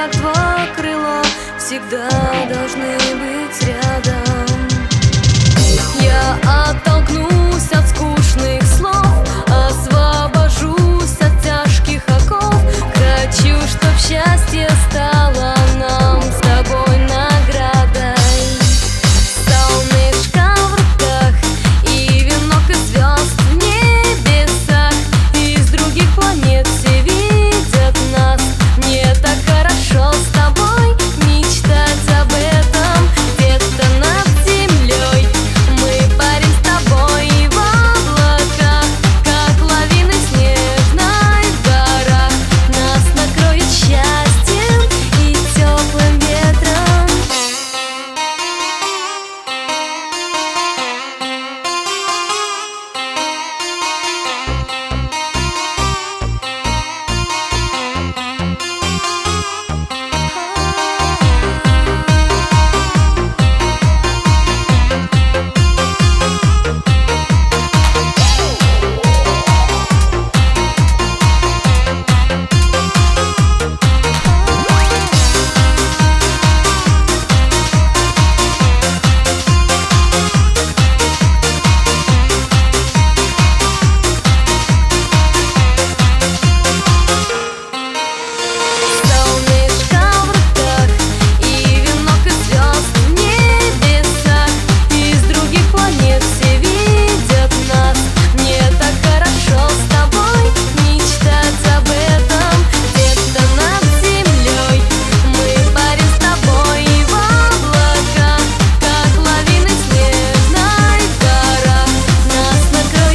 как два крыла, всегда должны быть рядом. Я оттолкнусь от скучных слов, освобожусь от тяжких оков. Хочу, чтоб счастье стало нам с тобой наградой. Солнышко в руках и венок из звезд в небесах. Из других планет все видят нас. Мне так хорошо с тобой мечтать об этом. Где-то над землей мы парим с тобой в облаках, как лавины снежной в горах. Нас накроет счастьем и теплым ветром.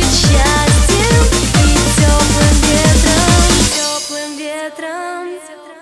Ветром.